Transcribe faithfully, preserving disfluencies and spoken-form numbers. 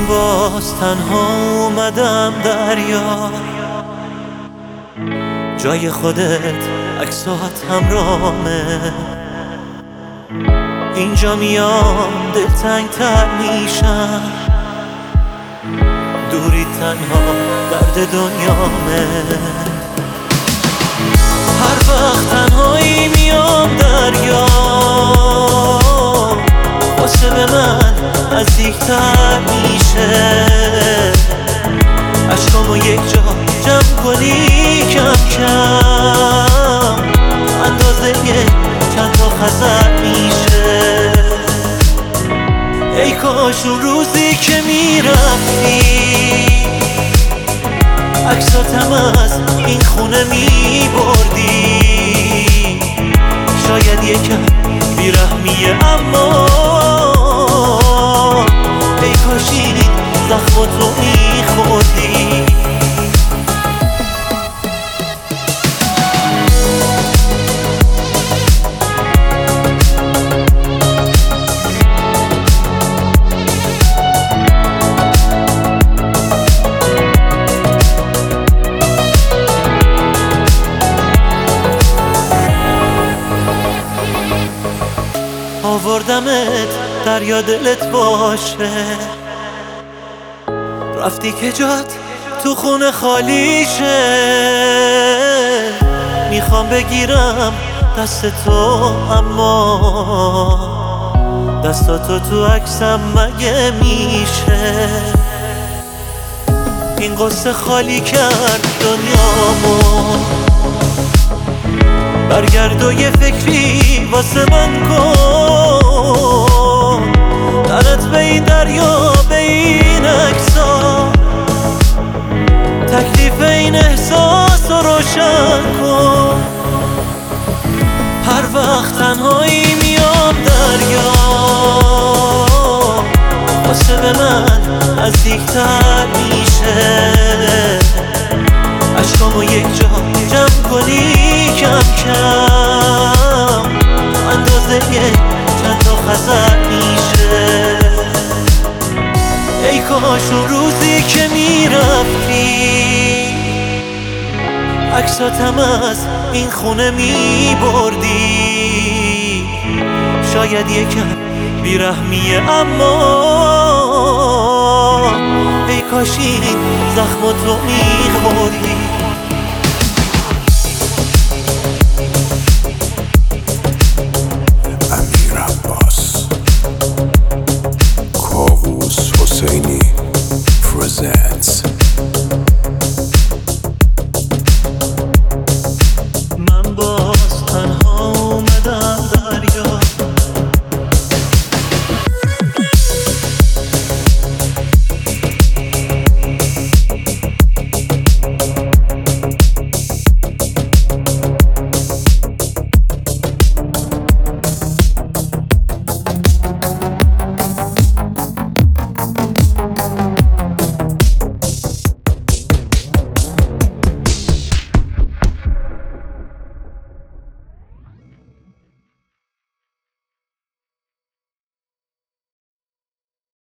باز تنها اومدم دریا، جای خودت عکسات همرامه. اینجا میام دلتنگ تر میشم، دوری تنها درد دنیامه. هر وقت تنهایی میام دریا، واسه به من نزدیکتر میشه. عشقامو یک جا جمع کنی کم کم، اندازه چند تا خزر میشه. ای کاش اون روزی که میرفتی عکساتم از این خونه میبردی. شاید یکم بیرحمیه اما ای کاش این زخماتو میخوردی. آوردمت دریا دلت باشه، رفتی که جات تو خونه خالی شه. میخوام بگیرم دست تو اما دستاتو تو عکسم مگه میشه. این قصه خالی کرد دنیامو، برگرد و یه فکری واسه من کن. تنت به این دریا به این عکسا، تکلیف این احساس رو روشن کن. هر وقت تنهایی میام دریا، واسه به من نزدیکتر میشه. عشقامو یک جا جمع کنی کم کم، اندازه چند تا خزر میشه. ای کاش اون روزی که میرفتی عکساتم از این خونه میبردی. شاید یکم بیرحمیه اما ای کاش این زخماتو میخوردی.